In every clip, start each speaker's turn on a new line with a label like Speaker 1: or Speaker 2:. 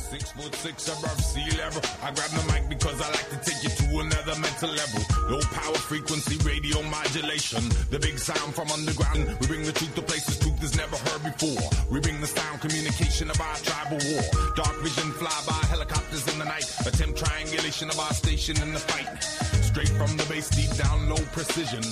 Speaker 1: 6'6" above sea level. I grab the mic because I like to take you to another mental level. Low power frequency radio modulation. The big sound from underground. We bring the truth to places truth is never heard before. We bring the sound communication of our tribal war. Dark vision fly by helicopters in the night. Attempt triangulation of our station in the fight. Straight from the base, deep down, low precision.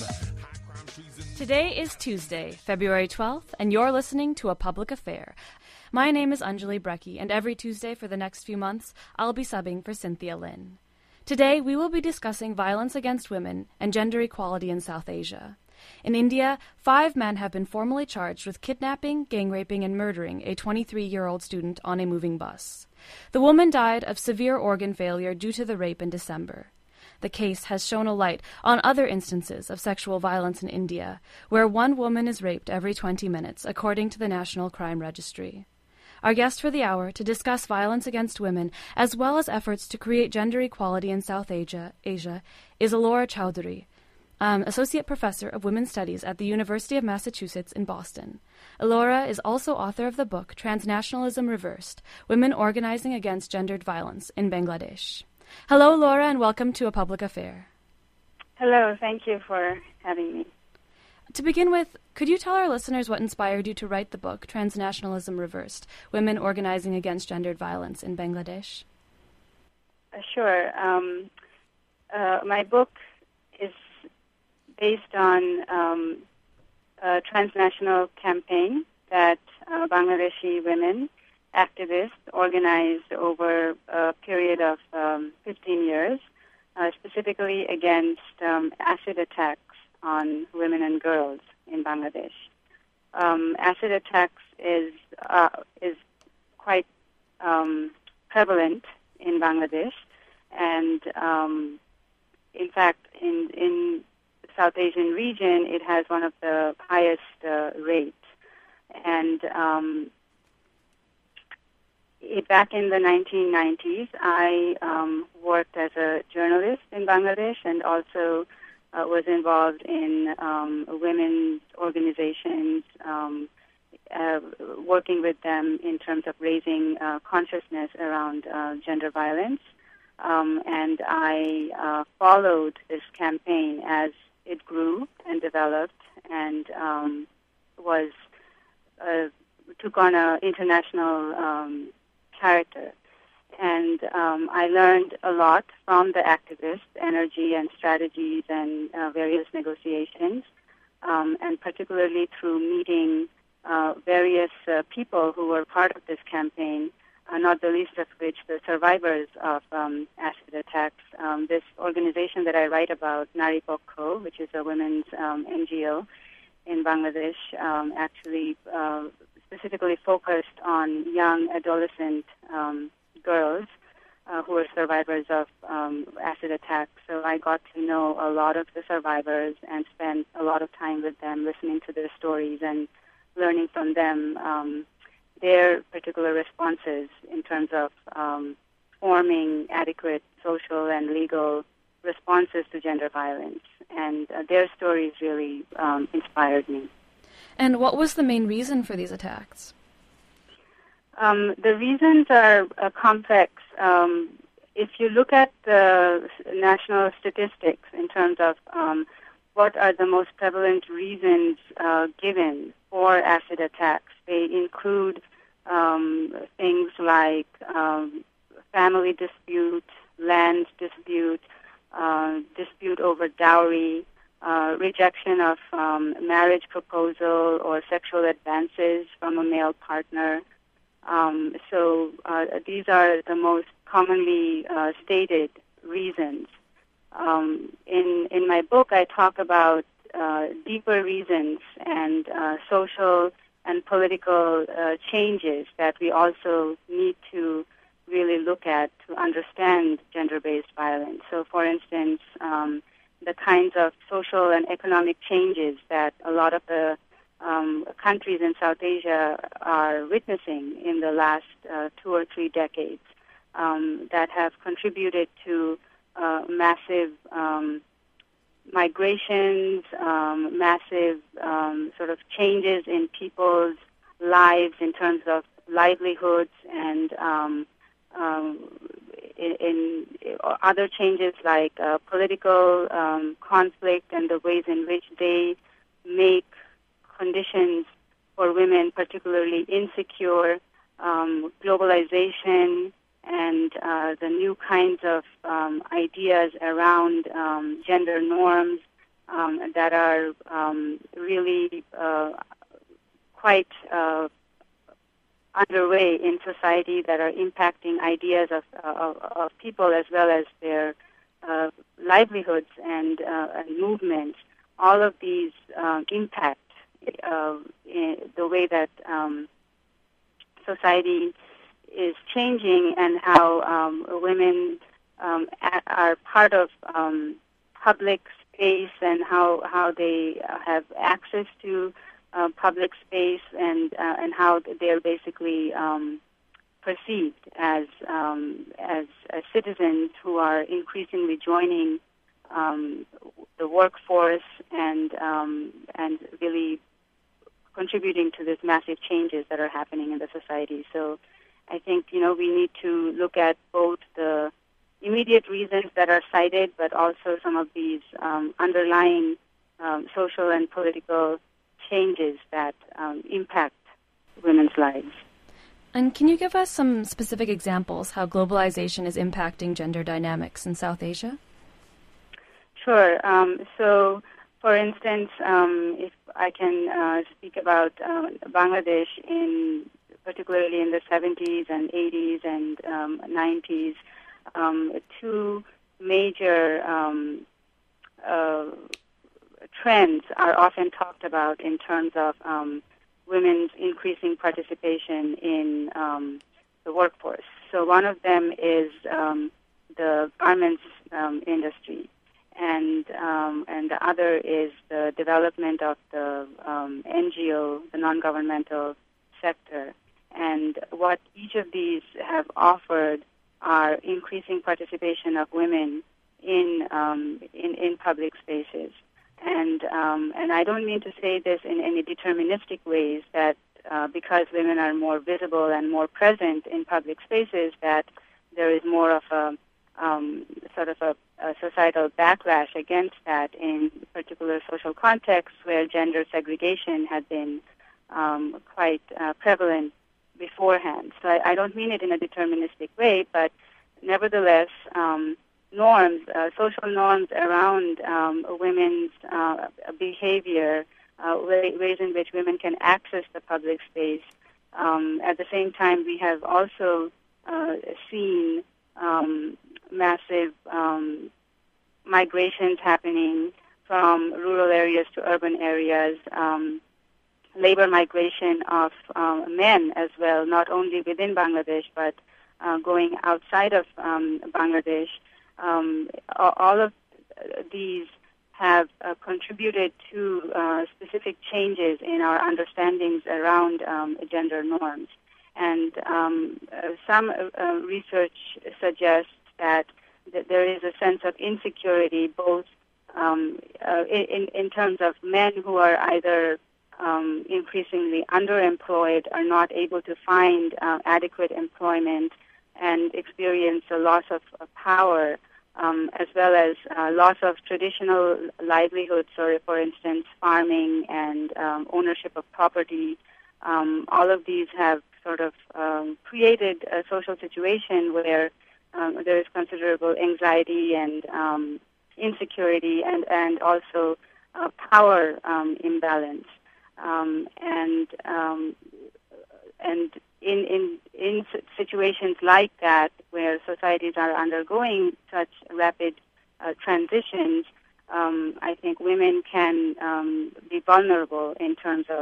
Speaker 2: Today is Tuesday, February 12th, and you're listening to A Public Affair. My name is Anjali Brecky, and every Tuesday for the next few months, I'll be subbing for Cynthia Lin. Today, we will be discussing violence against women and gender equality in South Asia. In India, 5 men have been formally charged with kidnapping, gang raping, and murdering a 23-year-old student on a moving bus. The woman died of severe organ failure due to the rape in December. The case has shown a light on other instances of sexual violence in India, where 1 woman is raped every 20 minutes, according to the National Crime Registry. Our guest for the hour to discuss violence against women, as well as efforts to create gender equality in South Asia is Alora Chowdhury, Associate Professor of Women's Studies at the University of Massachusetts in Boston. Alora is also author of the book Transnationalism Reversed, Women Organizing Against Gendered Violence in Bangladesh. Hello, Laura, and welcome to A Public Affair.
Speaker 3: Hello, thank you for having me.
Speaker 2: To begin with, could you tell our listeners what inspired you to write the book, Transnationalism Reversed, Women Organizing Against Gendered Violence in Bangladesh?
Speaker 3: Sure. My book is based on a transnational campaign that Bangladeshi women activists organized over a period of 15 years, specifically against acid attacks on women and girls in Bangladesh. Acid attacks is quite prevalent in Bangladesh, and in fact, in the South Asian region, it has one of the highest rates. And back in the 1990s, I worked as a journalist in Bangladesh and also was involved in women's organizations, working with them in terms of raising consciousness around gender violence. And I followed this campaign as it grew and developed and took on an international character. And I learned a lot from the activists' energy and strategies and various negotiations, and particularly through meeting various people who were part of this campaign, not the least of which the survivors of acid attacks. This organization that I write about, Nari Pokho, which is a women's NGO in Bangladesh, actually specifically focused on young adolescent girls who were survivors of acid attacks. So I got to know a lot of the survivors and spent a lot of time with them, listening to their stories and learning from them their particular responses in terms of forming adequate social and legal responses to gender violence. And their stories really inspired me.
Speaker 2: And what was the main reason for these attacks?
Speaker 3: The reasons are complex. If you look at the national statistics in terms of what are the most prevalent reasons given for acid attacks, they include things like family dispute, land dispute, dispute over dowry, rejection of marriage proposal or sexual advances from a male partner. So these are the most commonly stated reasons. In my book, I talk about deeper reasons and social and political changes that we also need to really look at to understand gender-based violence. So, for instance, the kinds of social and economic changes that a lot of the countries in South Asia are witnessing in the last 2 or 3 decades that have contributed to massive migrations, massive sort of changes in people's lives in terms of livelihoods and in other changes like political conflict and the ways in which they make conditions for women particularly insecure, globalization, and the new kinds of ideas around gender norms that are really quite underway in society that are impacting ideas of people as well as their livelihoods and movements. All of these impact the way that society is changing and how women are part of public space and how they have access to public space and how they're basically perceived as citizens who are increasingly joining the workforce and really contributing to these massive changes that are happening in the society. So I think, we need to look at both the immediate reasons that are cited, but also some of these underlying social and political changes that impact women's lives.
Speaker 2: And can you give us some specific examples how globalization is impacting gender dynamics in South Asia?
Speaker 3: Sure. So, for instance, if I can speak about Bangladesh, particularly in the 70s and 80s and 90s, two major trends are often talked about in terms of women's increasing participation in the workforce. So one of them is the garments industry, and the other is the development of the NGO, the non-governmental sector. And what each of these have offered are increasing participation of women in public spaces. And I don't mean to say this in any deterministic ways that because women are more visible and more present in public spaces that there is more of a sort of a societal backlash against that in particular social contexts where gender segregation had been quite prevalent beforehand. So I don't mean it in a deterministic way, but nevertheless, norms, social norms around women's behavior, ways in which women can access the public space. At the same time, we have also seen massive migrations happening from rural areas to urban areas, labor migration of men as well, not only within Bangladesh, but going outside of Bangladesh. All of these have contributed to specific changes in our understandings around gender norms. And some research suggests that there is a sense of insecurity both in terms of men who are either increasingly underemployed, are not able to find adequate employment, and experience a loss of power, as well as loss of traditional livelihoods, or for instance, farming and ownership of property. All of these have sort of created a social situation where there is considerable anxiety and insecurity and also power imbalance. And in situations like that, where societies are undergoing such rapid transitions, I think women can be vulnerable in terms of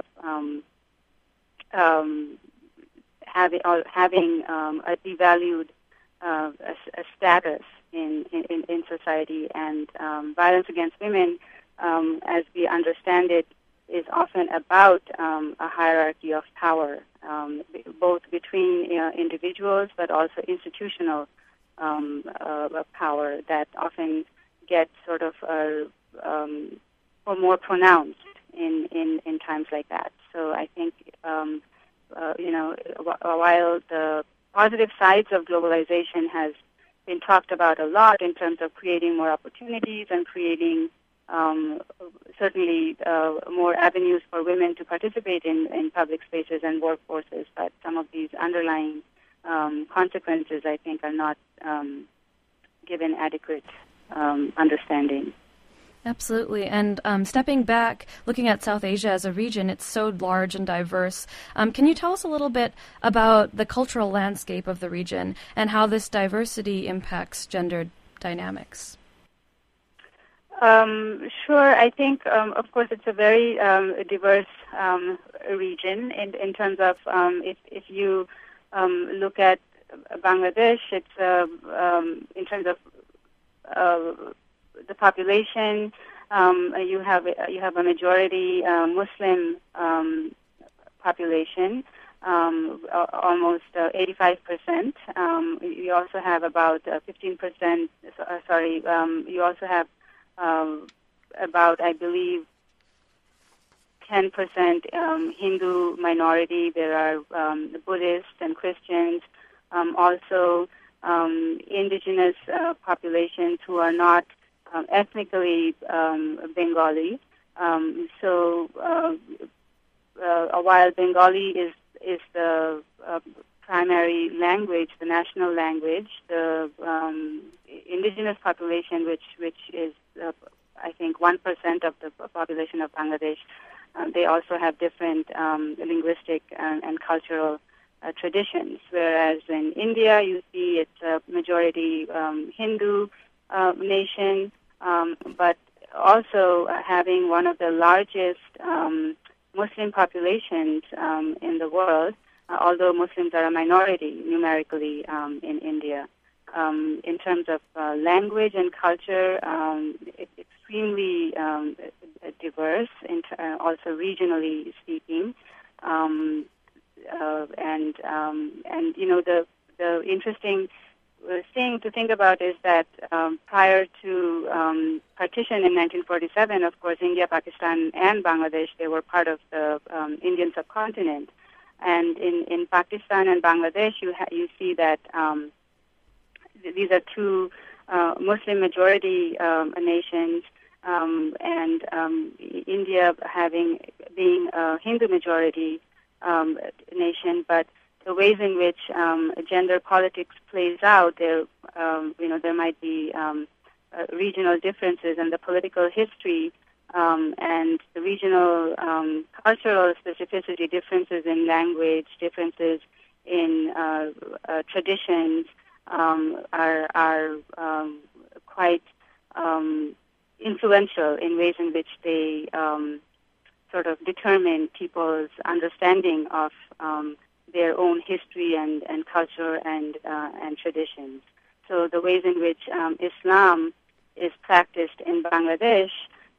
Speaker 3: having a devalued a status in society, and violence against women, as we understand it, is often about a hierarchy of power, both between individuals, but also institutional power that often gets sort of or more pronounced in times like that. So I think while the positive sides of globalization has been talked about a lot in terms of creating more opportunities and creating certainly more avenues for women to participate in public spaces and workforces. But some of these underlying consequences, I think, are not given adequate understanding.
Speaker 2: Absolutely. And stepping back, looking at South Asia as a region, it's so large and diverse. Can you tell us a little bit about the cultural landscape of the region and how this diversity impacts gender dynamics?
Speaker 3: Sure. I think, of course, it's a very diverse region in terms of if you look at Bangladesh, it's in terms of the population. You have a majority Muslim population, almost 85%. You also have about 15%. You also have about, I believe, 10% Hindu minority. There are Buddhists and Christians. Also, indigenous populations who are not ethnically Bengali. While Bengali is the primary language, the national language, the indigenous population, which is I think 1% of the population of Bangladesh, they also have different linguistic and cultural traditions. Whereas in India, you see it's a majority Hindu nation, but also having one of the largest Muslim populations in the world, although Muslims are a minority numerically in India. In terms of language and culture, it's extremely diverse, also regionally speaking. And you know, the interesting thing to think about is that prior to partition in 1947, of course, India, Pakistan, and Bangladesh, they were part of the Indian subcontinent. And in Pakistan and Bangladesh, you see that these are two Muslim majority nations, and India being a Hindu majority nation, but the ways in which gender politics plays out, there might be regional differences, and the political history and the regional cultural specificity, differences in language, differences in traditions are quite influential in ways in which they sort of determine people's understanding of their own history and culture and traditions. So the ways in which Islam is practiced in Bangladesh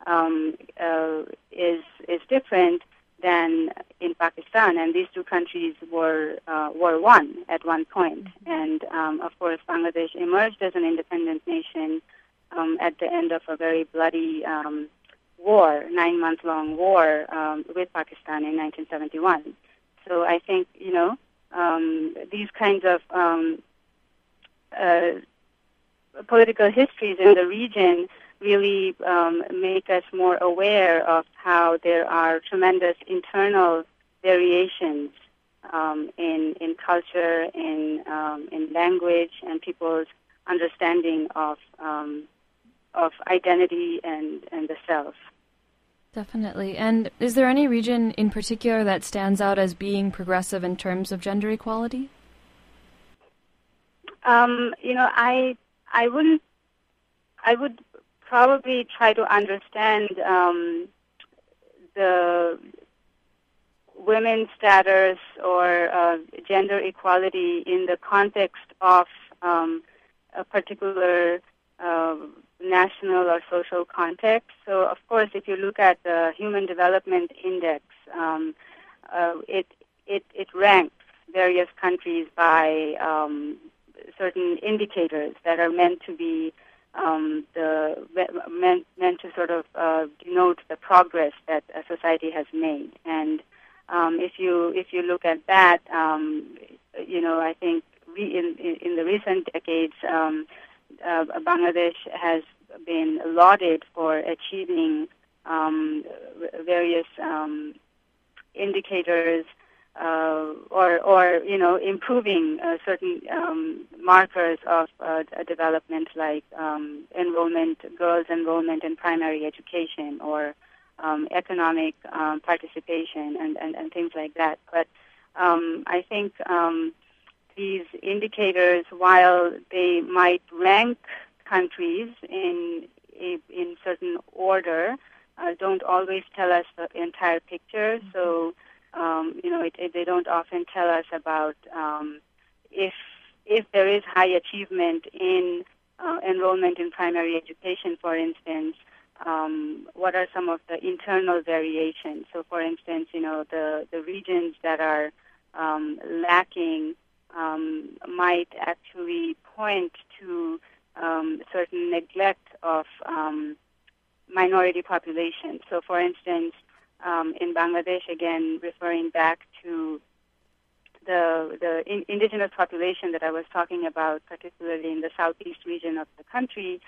Speaker 3: is different than in Pakistan, and these two countries were one at one point. And of course, Bangladesh emerged as an independent nation at the end of a very bloody war, 9-month-long war with Pakistan in 1971. So I think, these kinds of political histories in the region really make us more aware of how there are tremendous internal variations in culture, in language, and people's understanding of identity and the self.
Speaker 2: Definitely. And is there any region in particular that stands out as being progressive in terms of gender equality?
Speaker 3: I would probably try to understand the women's status or gender equality in the context of a particular national or social context. So, of course, if you look at the Human Development Index, it ranks various countries by certain indicators that are meant to be meant to sort of denote the progress that a society has made. And if you look at that, I think in the recent decades, Bangladesh has been lauded for achieving various indicators or improving certain markers of development, like girls' enrollment in primary education, or economic participation, and things like that. But I think these indicators, while they might rank countries in certain order, don't always tell us the entire picture. So, they don't often tell us about if there is high achievement in enrollment in primary education, for instance. What are some of the internal variations? So, for instance, the regions that are lacking might actually point to certain neglect of minority populations. So, for instance, in Bangladesh, again, referring back to the indigenous population that I was talking about, particularly in the southeast region of the country,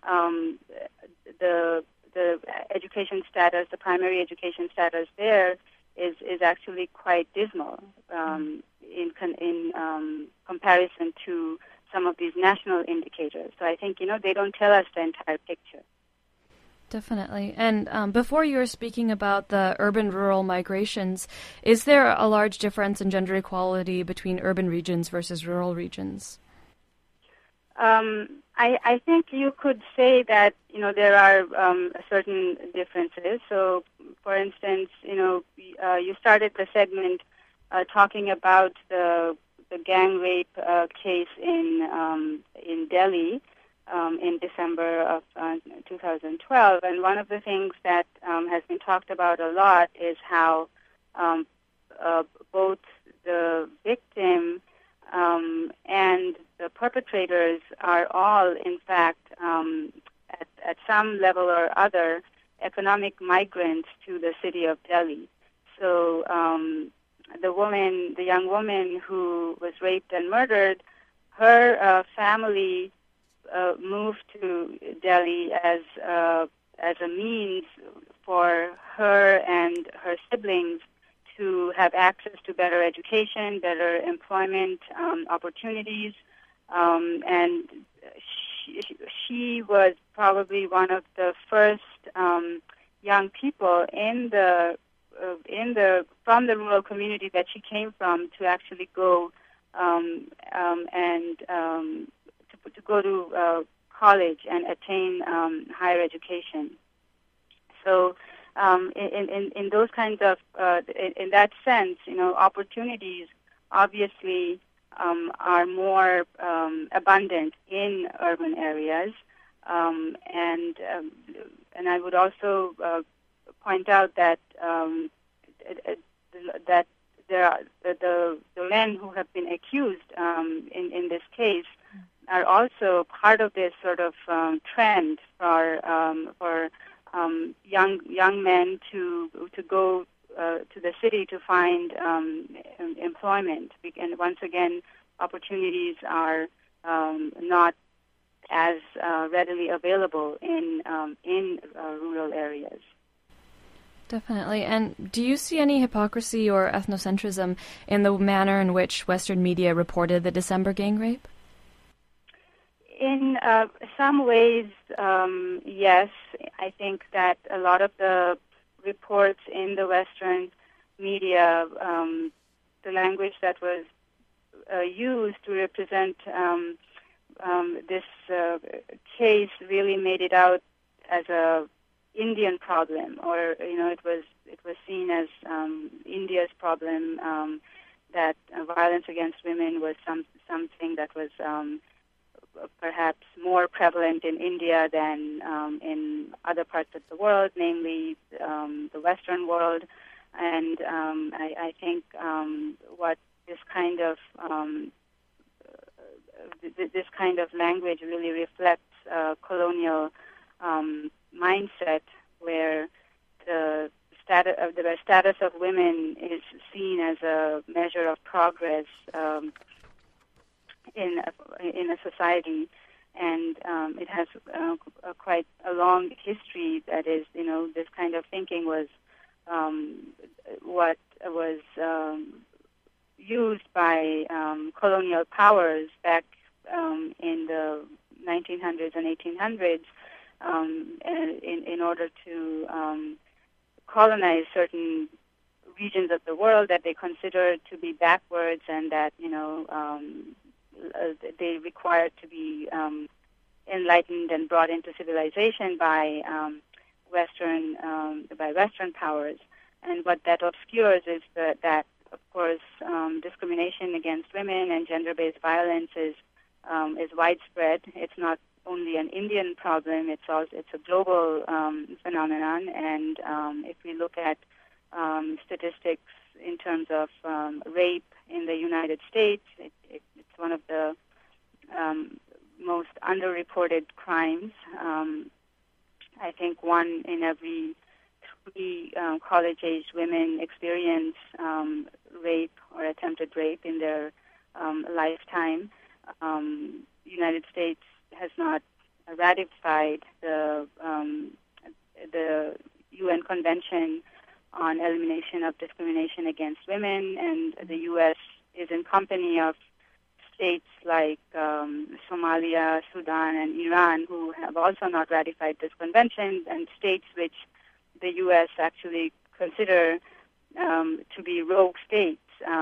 Speaker 3: the education status, the primary education status there is actually quite dismal in comparison to some of these national indicators. So I think, they don't tell us the entire picture.
Speaker 2: Definitely. And before you were speaking about the urban-rural migrations, is there a large difference in gender equality between urban regions versus rural regions?
Speaker 3: I think you could say that, there are certain differences. So, for instance, you started the segment talking about the gang rape case in Delhi in December of 2012. And one of the things that has been talked about a lot is how both the victim and the perpetrators are all, in fact, at some level or other, economic migrants to the city of Delhi. So the young woman who was raped and murdered, her family moved to Delhi as a means for her and her siblings to have access to better education, better employment opportunities, and she was probably one of the first young people from the rural community that she came from to actually go to go to college and attain higher education. So, in those kinds of, in that sense, opportunities obviously are more abundant in urban areas, and I would also point out that that there are the men who have been accused in this case are also part of this sort of trend for young men to go to the city to find employment. And once again, opportunities are not as readily available in rural areas.
Speaker 2: Definitely. And do you see any hypocrisy or ethnocentrism in the manner in which Western media reported the December gang rape?
Speaker 3: In some ways, yes. I think that a lot of the reports in the Western media, the language that was used to represent this case really made it out as a Indian problem, or it was seen as India's problem, that violence against women was something that was perhaps more prevalent in India than in other parts of the world, namely the Western world. And I think what this kind of language really reflects colonial mindset, where the status of women is seen as a measure of progress in a society, and it has quite a long history. That is, this kind of thinking was what was used by colonial powers back in the 1900s and 1800s in order to colonize certain regions of the world that they considered to be backwards, and that they required to be enlightened and brought into civilization by Western powers. And what that obscures is that of course, discrimination against women and gender-based violence is widespread. It's not only an Indian problem; it's a global phenomenon. And if we look at statistics in terms of rape in the United States, it's one of the most underreported crimes. I think 1 in every 3 college-aged women experience rape or attempted rape in their lifetime. United States has not ratified the UN Convention on Elimination of Discrimination Against Women, and the U.S. is in company of states like Somalia, Sudan, and Iran, who have also not ratified this convention, and states which the U.S. actually consider to be rogue states.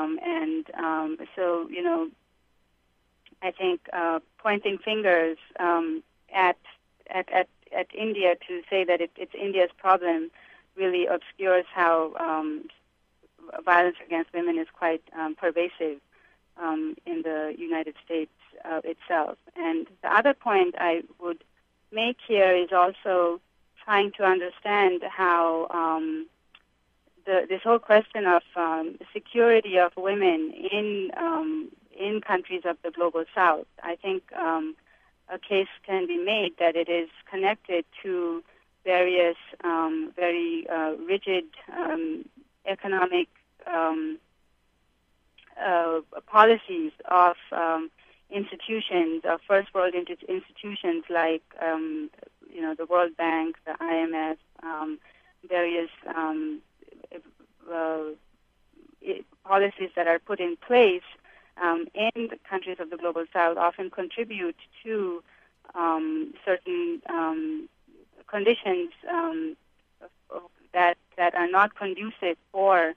Speaker 3: So, I think pointing fingers at India to say that it's India's problem really obscures how violence against women is quite pervasive in the United States itself. And the other point I would make here is also trying to understand how this whole question of security of women in countries of the global South. I think a case can be made that it is connected to various very rigid economic policies of institutions, of first world institutions like the World Bank, the IMF, various policies that are put in place in the countries of the global South often contribute to certain conditions that are not conducive for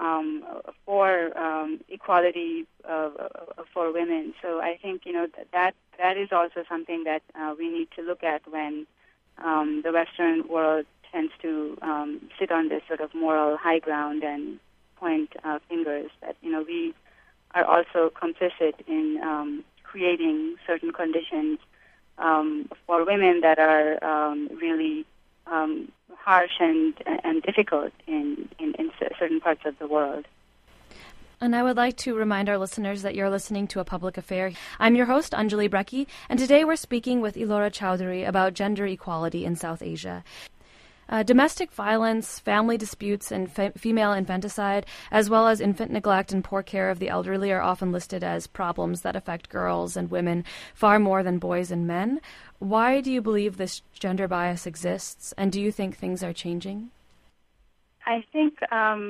Speaker 3: equality for women. So I think that is also something that we need to look at when the Western world tends to sit on this sort of moral high ground and point fingers that we are also complicit in creating certain conditions for women that are really harsh and difficult in certain parts of the world.
Speaker 2: And I would like to remind our listeners that you're listening to A Public Affair. I'm your host, Anjali Brekki, and today we're speaking with Elora Chowdhury about gender equality in South Asia. Domestic violence, family disputes, and female infanticide, as well as infant neglect and poor care of the elderly, are often listed as problems that affect girls and women far more than boys and men. Why do you believe this gender bias exists, and do you think things are changing?
Speaker 3: I think,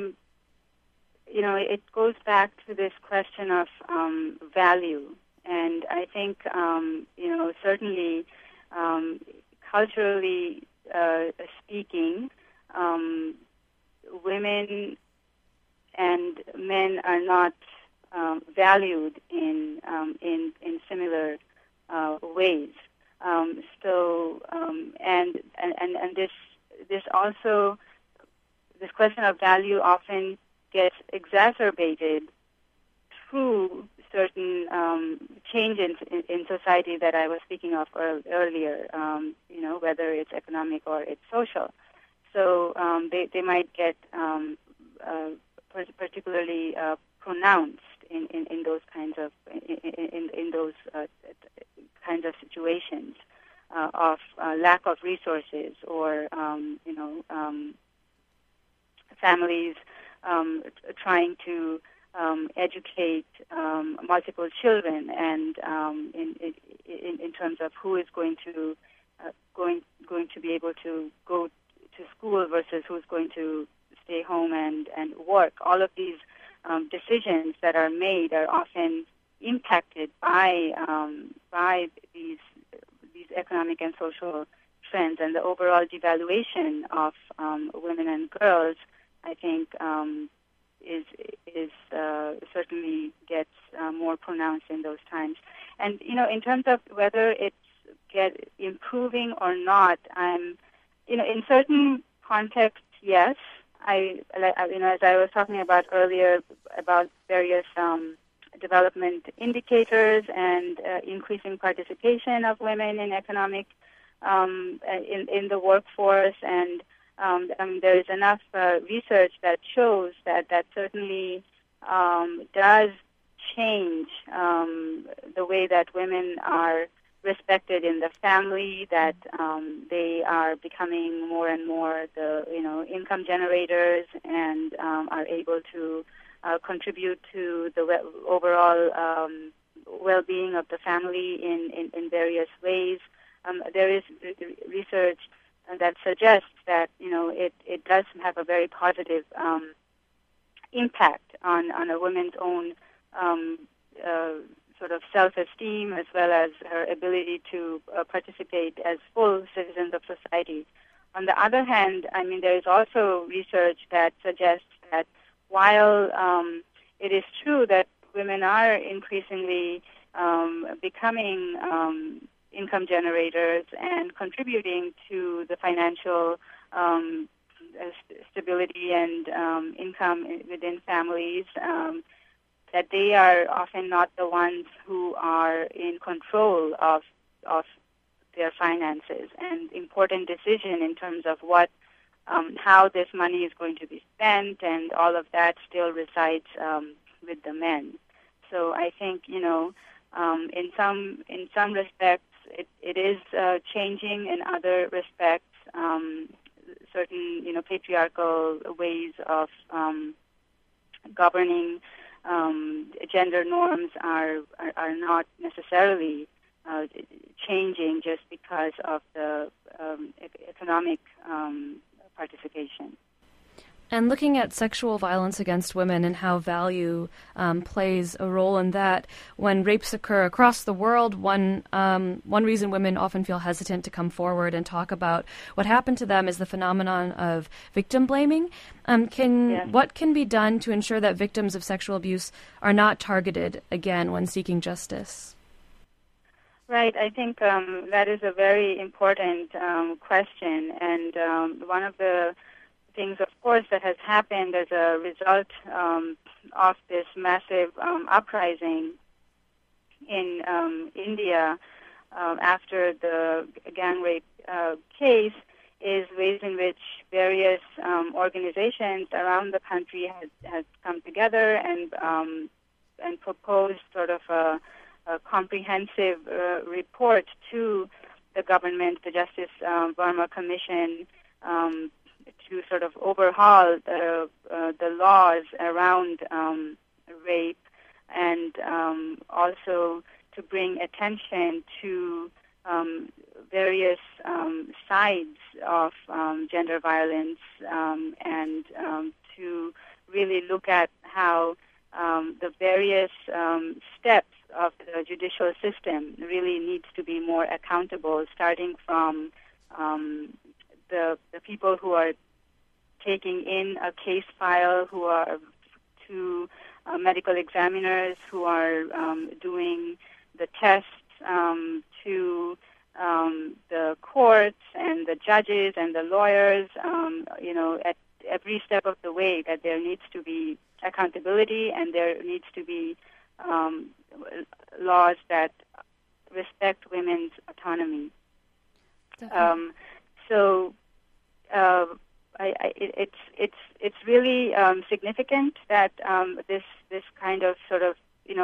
Speaker 3: it goes back to this question of value. And I think, certainly culturally speaking, women and men are not valued in similar ways. This also, this question of value often gets exacerbated through certain changes in society that I was speaking of earlier, whether it's economic or it's social. So they might get particularly pronounced in those kinds of kinds of situations of lack of resources or families trying to educate multiple children, and in terms of who is going to be able to go to school versus who's going to stay home and work. All of these decisions that are made are often impacted by these economic and social trends, and the overall devaluation of women and girls, I think, is certainly gets more pronounced in those times. And in terms of whether it's improving or not, in certain contexts, yes. As I was talking about earlier about various development indicators and increasing participation of women in economic in the workforce, and there is enough research that shows that certainly does change the way that women are respected in the family, that they are becoming more and more the income generators, and are able to contribute to the overall well-being of the family in various ways. There is research that suggests that it does have a very positive impact on a woman's own sort of self-esteem, as well as her ability to participate as full citizens of society. On the other hand, there is also research that suggests that while it is true that women are increasingly becoming income generators and contributing to the financial stability and income within families, that they are often not the ones who are in control of their finances, and important decision in terms of how this money is going to be spent and all of that still resides with the men. So I think in some respects it is changing. In other respects, certain patriarchal ways of governing gender norms are not necessarily changing just because of the economic participation.
Speaker 2: And looking at sexual violence against women and how value plays a role in that, when rapes occur across the world, one reason women often feel hesitant to come forward and talk about what happened to them is the phenomenon of victim blaming. What can be done to ensure that victims of sexual abuse are not targeted again when seeking justice?
Speaker 3: Right. I think that is a very important question, and one of the things, of course, that has happened as a result of this massive uprising in India after the gang rape case is ways in which various organizations around the country has come together and proposed sort of a comprehensive report to the government, the Justice Verma Commission, to sort of overhaul the laws around rape, and also to bring attention to various sides of gender violence, and to really look at how the various steps of the judicial system really needs to be more accountable, starting from the people who are taking in a case file, who are to medical examiners who are doing the tests, to the courts and the judges and the lawyers, at every step of the way, that there needs to be accountability and there needs to be laws that respect women's autonomy. It's really significant that this kind of sort of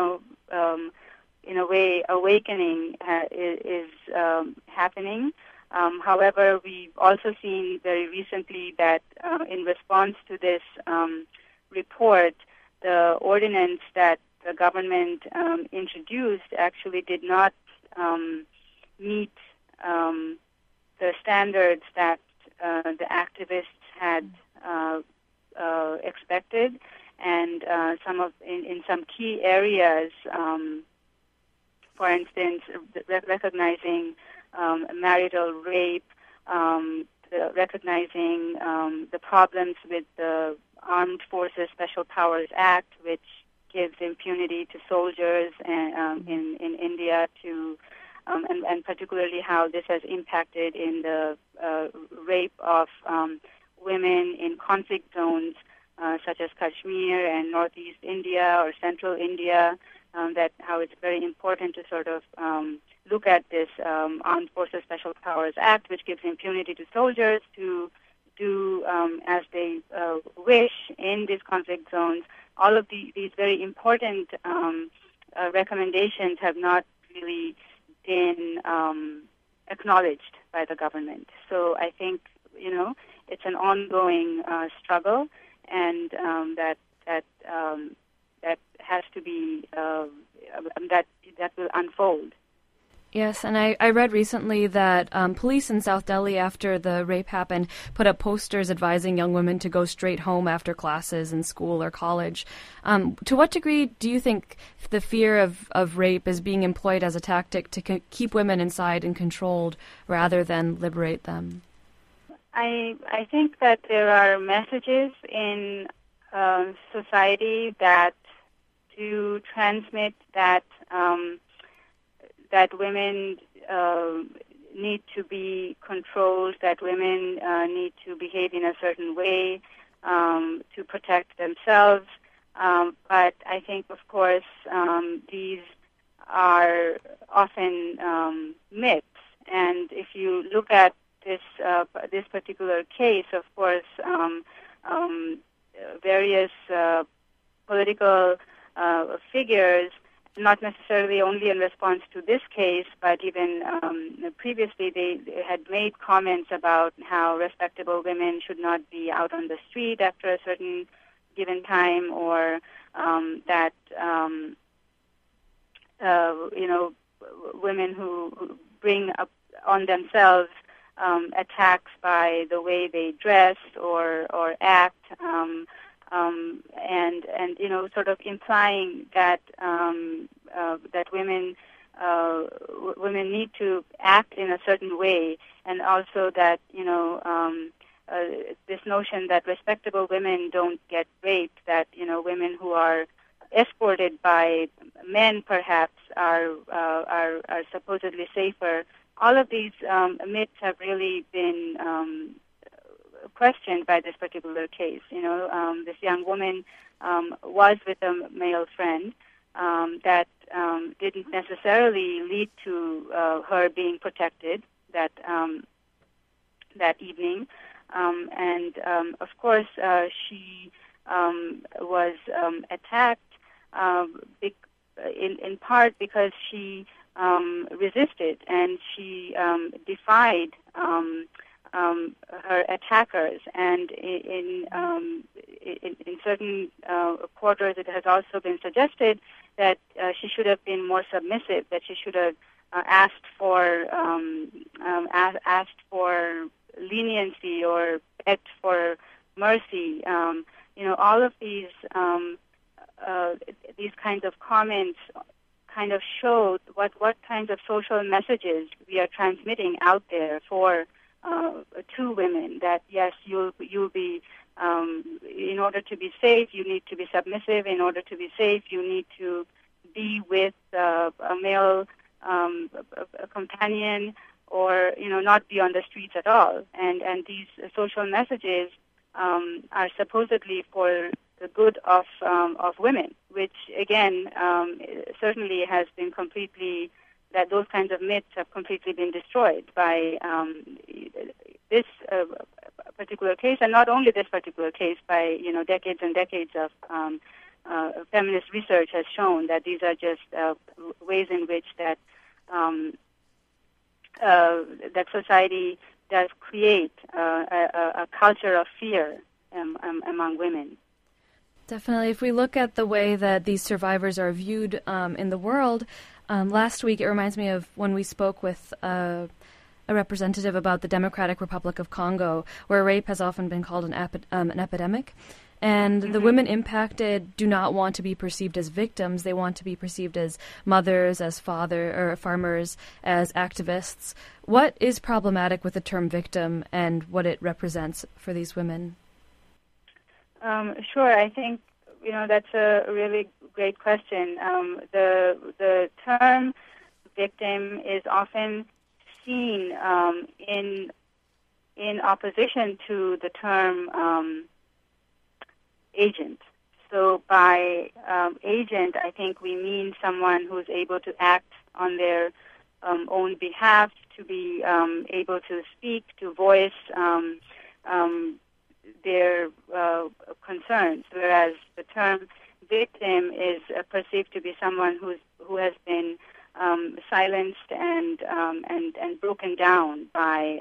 Speaker 3: in a way awakening is happening. However, we've also seen very recently that in response to this report, the ordinance that the government introduced actually did not meet the standards that the activists had expected, and in some key areas, for instance, recognizing marital rape, recognizing the problems with the Armed Forces Special Powers Act, which gives impunity to soldiers in India, and particularly how this has impacted in the rape of women in conflict zones such as Kashmir and Northeast India or Central India, that how it's very important to sort of look at this Armed Forces Special Powers Act, which gives impunity to soldiers to do as they wish in these conflict zones. All of these very important recommendations have not really been acknowledged by the government. So I think, it's an ongoing struggle, and that has to be that will unfold.
Speaker 2: Yes, and I read recently that police in South Delhi, after the rape happened, put up posters advising young women to go straight home after classes in school or college. To what degree do you think the fear of rape is being employed as a tactic to keep women inside and controlled rather than liberate them?
Speaker 3: I think that there are messages in society that to transmit that that women need to be controlled, that women need to behave in a certain way to protect themselves. But I think, of course, these are often myths. And if you look at this particular case, of course, various political figures, not necessarily only in response to this case, but even previously they had made comments about how respectable women should not be out on the street after a certain given time, or that women who bring up on themselves attacks by the way they dress or act, and sort of implying that that women need to act in a certain way, and also that this notion that respectable women don't get raped, that women who are escorted by men perhaps are supposedly safer. All of these myths have really been questioned by this particular case. This young woman was with a male friend that didn't necessarily lead to her being protected that evening, and of course she was attacked in part because she resisted, and she defied her attackers, and in certain quarters it has also been suggested that she should have been more submissive, that she should have asked for leniency or begged for mercy. All of these kinds of comments kind of showed what kinds of social messages we are transmitting out there for to women, that yes, you'll be in order to be safe, you need to be submissive. In order to be safe, you need to be with a male a companion, or not be on the streets at all. And these social messages are supposedly for the good of women, which again certainly has been completely, that those kinds of myths have completely been destroyed by this particular case, and not only this particular case, by decades and decades of feminist research has shown that these are just ways in which that that society does create a culture of fear among women.
Speaker 2: Definitely. If we look at the way that these survivors are viewed in the world, last week it reminds me of when we spoke with a representative about the Democratic Republic of Congo, where rape has often been called an epidemic. And the women impacted do not want to be perceived as victims. They want to be perceived as mothers, as farmers, as activists. What is problematic with the term victim and what it represents for these women?
Speaker 3: Sure. I think that's a really great question. The term victim is often seen in opposition to the term agent. So by agent, I think we mean someone who's able to act on their own behalf, to be able to speak, to voice their concerns, whereas the term victim is perceived to be someone who has been silenced and broken down by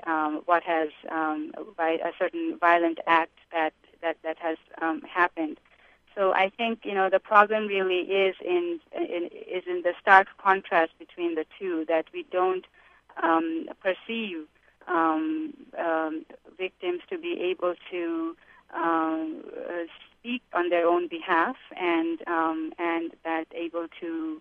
Speaker 3: by a certain violent act that has happened. So I think the problem really is in the stark contrast between the two, that we don't perceive victims to be able to speak on their own behalf and that able to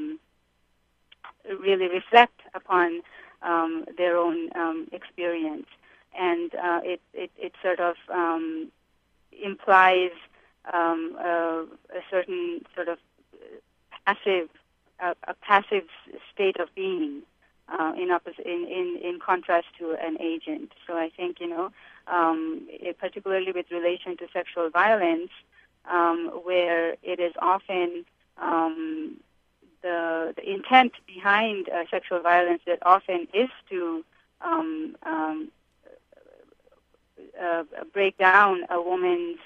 Speaker 3: really reflect upon their own experience, and it sort of implies a certain sort of passive state of being in contrast to an agent. So I think particularly with relation to sexual violence, where it is often the intent behind sexual violence that often is to break down a woman's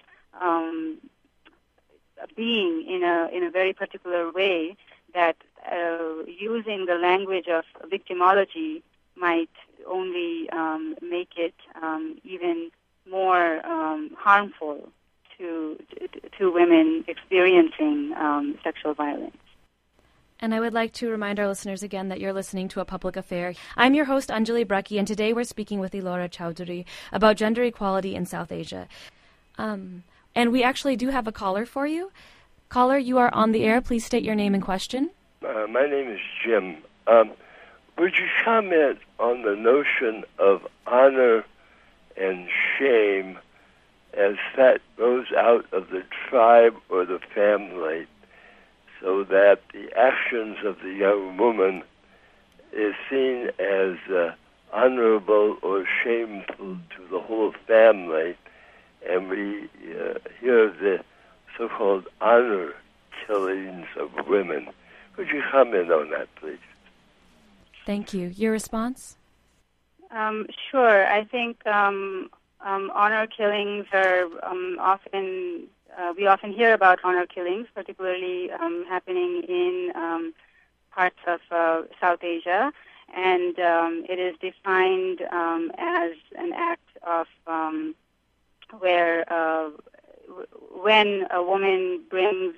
Speaker 3: being in a very particular way, that using the language of victimology might only make it even more harmful to women experiencing sexual violence.
Speaker 2: And I would like to remind our listeners again that you're listening to A Public Affair. I'm your host, Anjali Brekki, and today we're speaking with Elora Chowdhury about gender equality in South Asia. And we actually do have a caller for you. Caller, you are on the air. Please state your name and question.
Speaker 4: My name is Jim. Would you comment on the notion of honor and shame as that grows out of the tribe or the family, so that the actions of the young woman is seen as honorable or shameful to the whole family, and we hear of the so-called honor killings of women? Could you comment on that, please?
Speaker 2: Thank you. Your response?
Speaker 3: Sure. I think honor killings are often... we often hear about honor killings, particularly happening in parts of South Asia, and it is defined as an act of where when a woman brings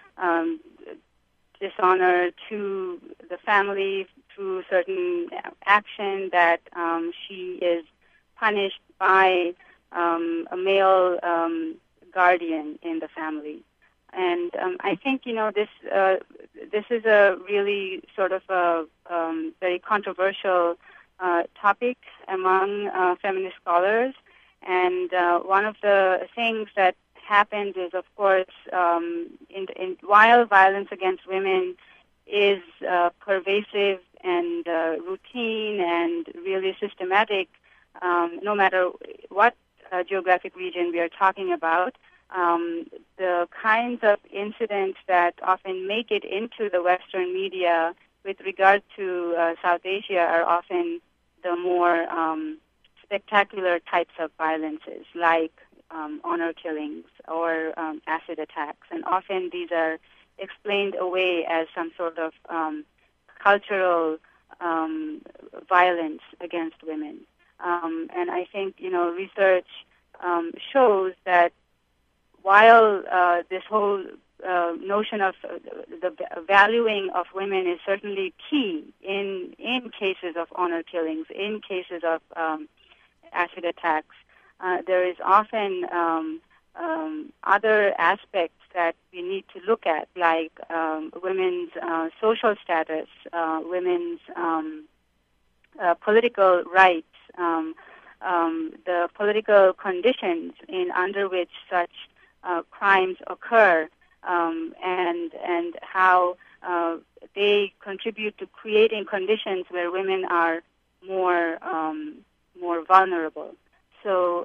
Speaker 3: dishonor to the family through certain action, that she is punished by a male guardian in the family. And I think this is a really sort of a very controversial topic among feminist scholars. And one of the things that happens is, of course, while violence against women is pervasive and routine and really systematic, no matter what geographic region we are talking about, the kinds of incidents that often make it into the Western media with regard to South Asia are often the more spectacular types of violences, like honor killings or acid attacks. And often these are explained away as some sort of cultural violence against women. And I think, research shows that while this whole notion of the valuing of women is certainly key in cases of honor killings, in cases of acid attacks, there is often other aspects that we need to look at, like women's social status, women's political rights, the political conditions under which such crimes occur, and how they contribute to creating conditions where women are more vulnerable. So,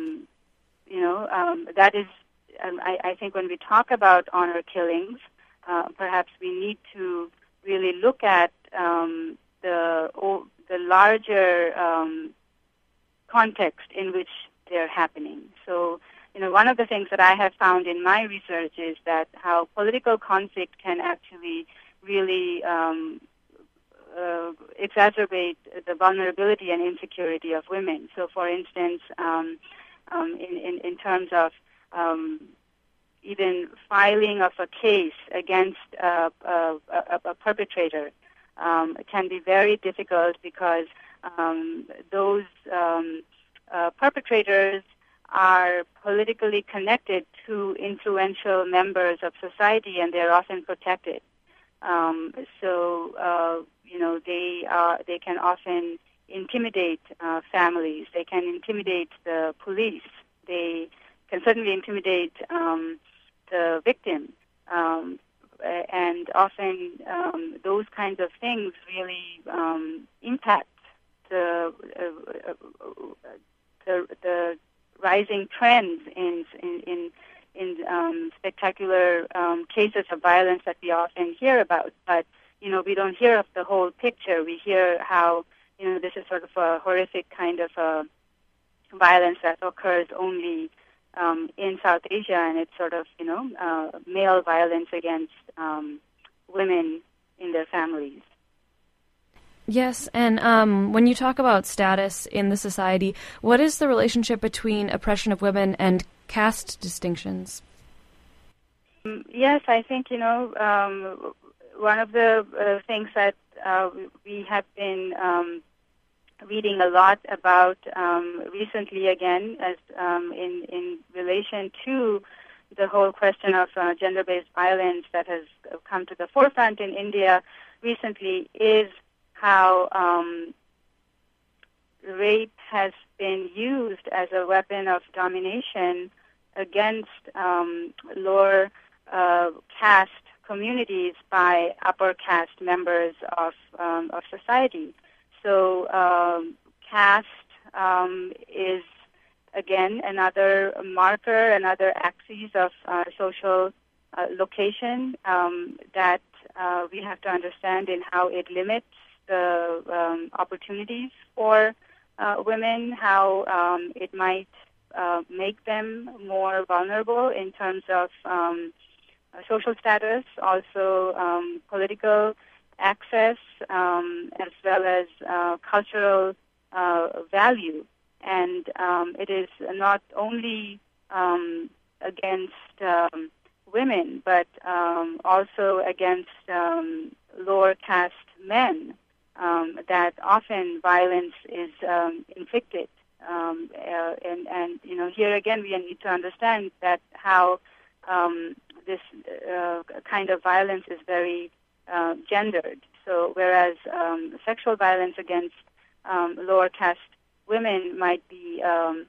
Speaker 3: that is, I think when we talk about honor killings, perhaps we need to really look at the larger context in which they're happening. So, one of the things that I have found in my research is that how political conflict can actually really exacerbate the vulnerability and insecurity of women. So, for instance, in terms of even filing of a case against a perpetrator can be very difficult because those perpetrators are politically connected to influential members of society, and they're often protected. They can often intimidate families. They can intimidate the police. They can certainly intimidate the victim. And often those kinds of things really impact the rising trends in spectacular cases of violence that we often hear about. But we don't hear of the whole picture. We hear how this is sort of a horrific kind of violence that occurs only in South Asia, and it's sort of male violence against women in their families.
Speaker 2: Yes, and when you talk about status in the society, what is the relationship between oppression of women and caste distinctions?
Speaker 3: Yes, I think, one of the things that we have been reading a lot about recently, again, as in relation to the whole question of gender-based violence that has come to the forefront in India recently, is how rape has been used as a weapon of domination against lower caste communities by upper caste members of society. So caste is, again, another marker, another axis of social location that we have to understand in how it limits the opportunities for women, how it might make them more vulnerable in terms of social status, also political access, as well as cultural value. And it is not only against women, but also against lower caste men that often violence is inflicted. And here again we need to understand that how this kind of violence is very gendered. So whereas sexual violence against lower caste women might be a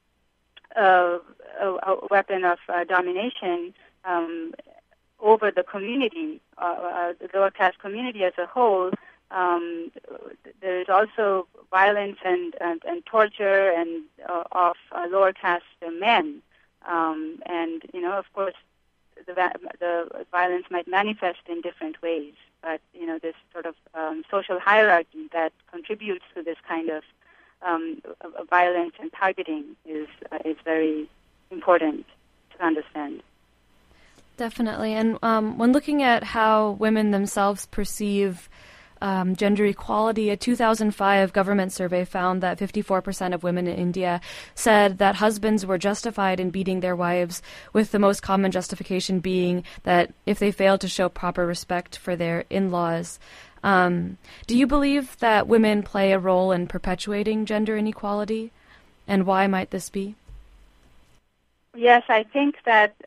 Speaker 3: weapon of domination over the community, the lower caste community as a whole, there is also violence and torture and of lower caste men, and of course the violence might manifest in different ways. But this sort of social hierarchy that contributes to this kind of violence and targeting is very important to understand.
Speaker 2: Definitely. And when looking at how women themselves perceive gender equality. A 2005 government survey found that 54% of women in India said that husbands were justified in beating their wives, with the most common justification being that if they failed to show proper respect for their in-laws. Do you believe that women play a role in perpetuating gender inequality? And why might this be?
Speaker 3: Yes, I think that,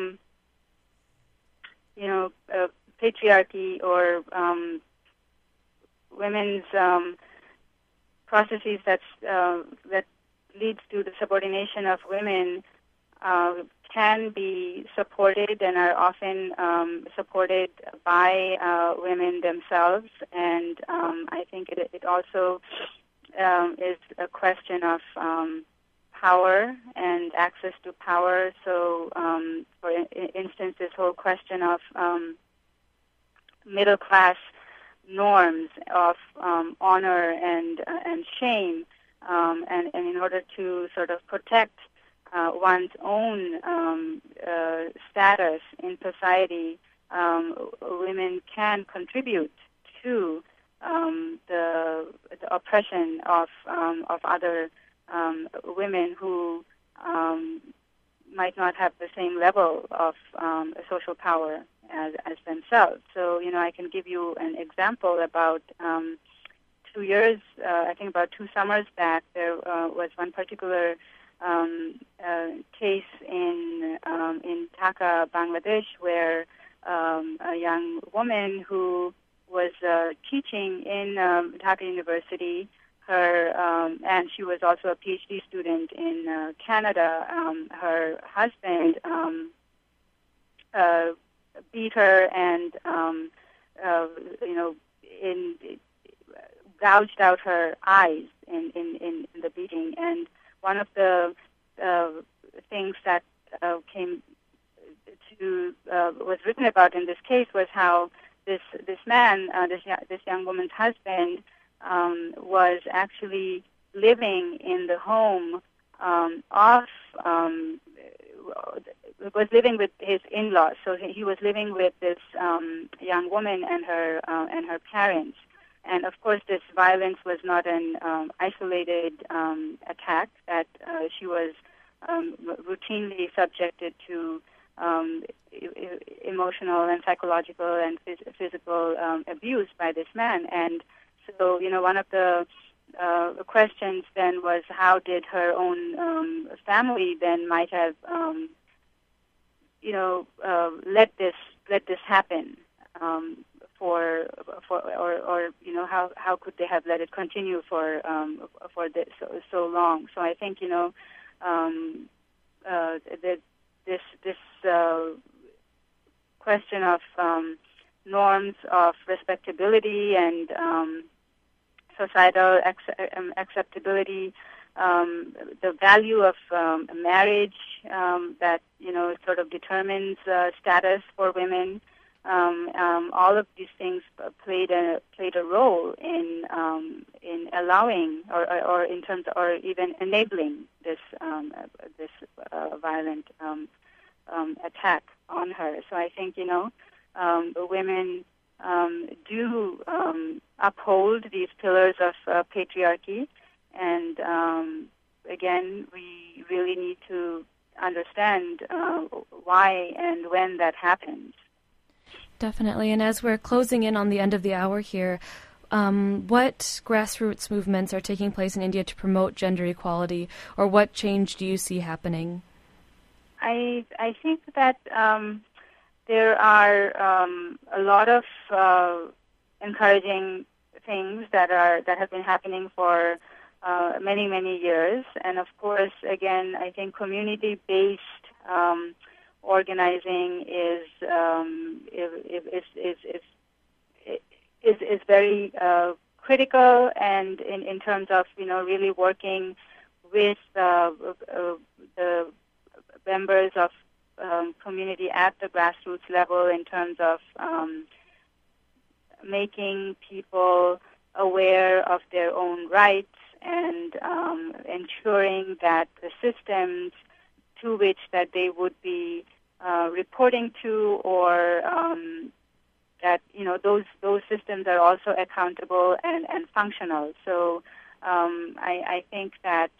Speaker 3: patriarchy or women's processes that leads to the subordination of women can be supported and are often supported by women themselves. And I think it also is a question of power and access to power. So, for instance, this whole question of middle-class norms of honor and shame, and in order to sort of protect one's own status in society, women can contribute to the oppression of other women who might not have the same level of social power as themselves. So, I can give you an example. About 2 years, I think about 2 summers back, there was one particular case in Dhaka, Bangladesh, where a young woman who was teaching in Dhaka University, and she was also a PhD student in Canada. Her husband beat her and gouged out her eyes in the beating. And one of the things that was written about in this case was how this man, this young woman's husband, was actually living in the home was living with his in-laws. So he was living with this young woman and her parents. And of course, this violence was not an isolated attack, that she was routinely subjected to emotional and psychological and physical abuse by this man. And so, one of the questions then was, how did her own family then might have, let this happen, how could they have let it continue for this so long? So I think this question of norms of respectability and societal acceptability, the value of marriage that sort of determines status for women. All of these things played a role in allowing or in terms or even enabling this violent attack on her. So I think women do uphold these pillars of patriarchy, and again, we really need to understand why and when that happens.
Speaker 2: Definitely. And as we're closing in on the end of the hour here, what grassroots movements are taking place in India to promote gender equality, or what change do you see happening?
Speaker 3: I think that there are a lot of encouraging things that have been happening for many years, and of course, again, I think community-based organizing is very critical, and in terms of really working with the members of community at the grassroots level in terms of making people aware of their own rights and ensuring that the systems to which that they would be reporting to or that those systems are also accountable and functional. So I think that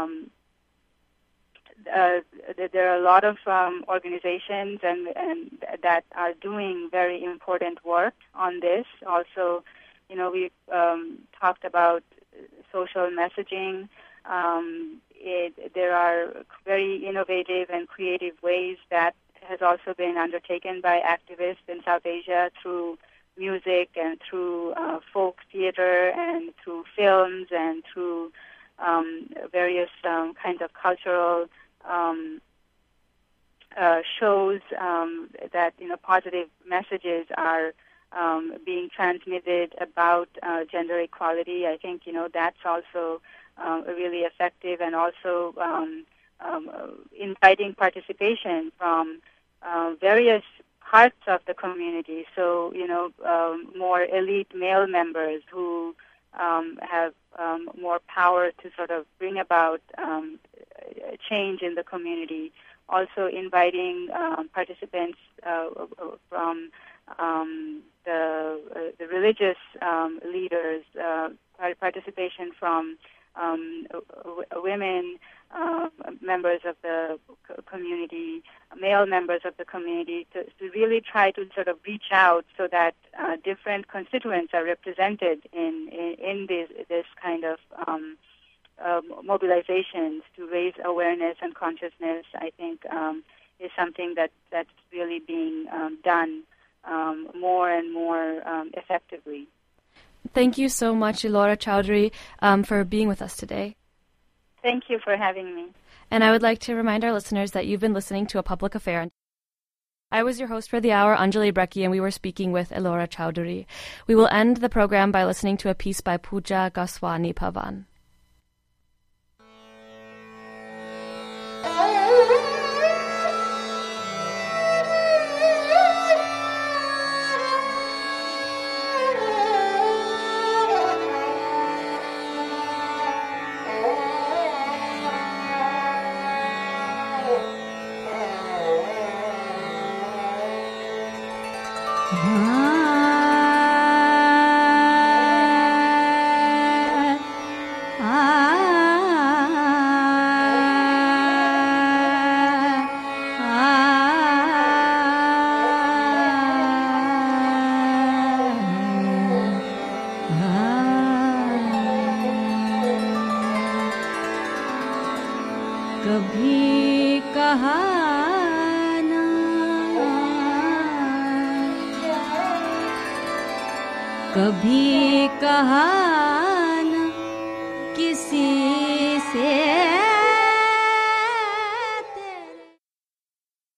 Speaker 3: there are a lot of organizations and that are doing very important work on this. Also, we've talked about social messaging. There are very innovative and creative ways that has also been undertaken by activists in South Asia through music and through folk theater and through films and through various kinds of cultural shows that positive messages are being transmitted about gender equality. I think that's also really effective, and also inviting participation from various parts of the community. So more elite male members who have more power to sort of bring about change in the community. Also inviting participants from the religious leaders, participation from women, members of the community, male members of the community, to really try to sort of reach out so that different constituents are represented in this kind of mobilizations to raise awareness and consciousness. I think is something that's really being done more and more effectively.
Speaker 2: Thank you so much, Elora Chowdhury, for being with us today.
Speaker 3: Thank you for having me.
Speaker 2: And I would like to remind our listeners that you've been listening to A Public Affair. I was your host for the hour, Anjali Brekki, and we were speaking with Elora Chowdhury. We will end the program by listening to a piece by Pooja Goswami Pavan.
Speaker 5: कभी कहा ना कभी कहा ना किसी से